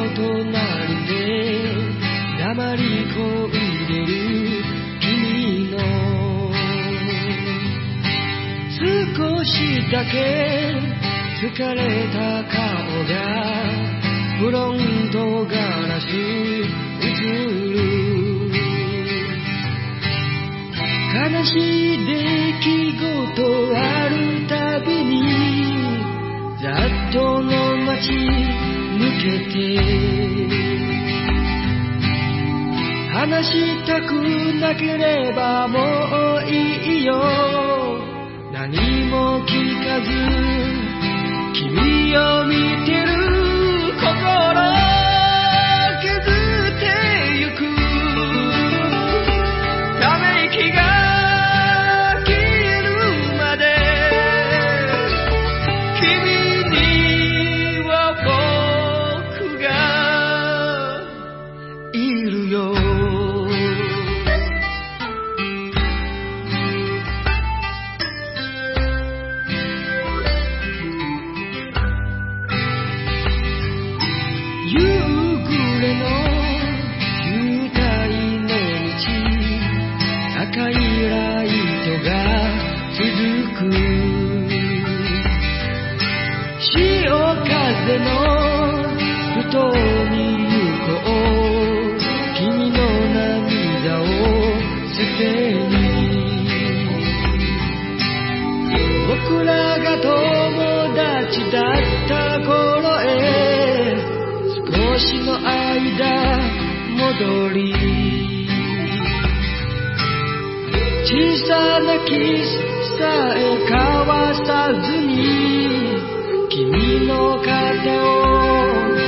隣で黙り込んでる君の少しだけ疲れた顔がフロントガラス映る悲しい出来事あるたびにざっとの街抜けて話したくなければもういいよ何も聞かず君を見てる心削ってゆくため息が消えるまで君には僕がいるよ夕暮れの渋滞の道赤いライトが続く潮風のふとに行こう君の涙を背に僕らが友達だった頃へ少しの間戻り小さなキスさえ交わさずに君の肩を